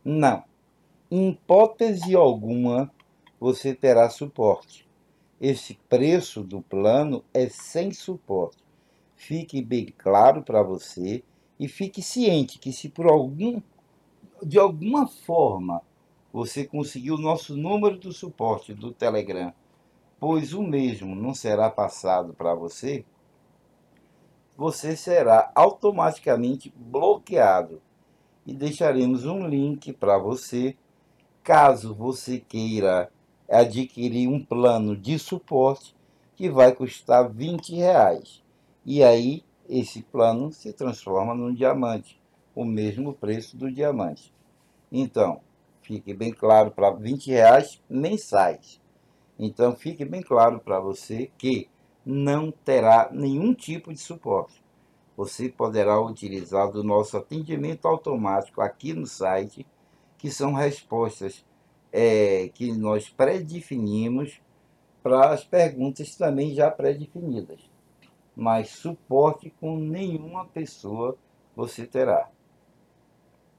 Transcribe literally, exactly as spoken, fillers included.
Não. Em hipótese alguma, você terá suporte. Esse preço do plano é sem suporte. Fique bem claro para você e fique ciente que se por algum, de alguma forma, você conseguir o nosso número do suporte do Telegram, pois o mesmo não será passado para você, você será automaticamente bloqueado e deixaremos um link para você, caso você queira adquirir um plano de suporte que vai custar vinte reais. E aí esse plano se transforma num diamante, o mesmo preço do diamante. Então, fique bem claro, para vinte reais mensais. Então, fique bem claro para você que não terá nenhum tipo de suporte. Você poderá utilizar do nosso atendimento automático aqui no site, que são respostas é, que nós pré-definimos para as perguntas também já pré-definidas. Mas suporte com nenhuma pessoa você terá.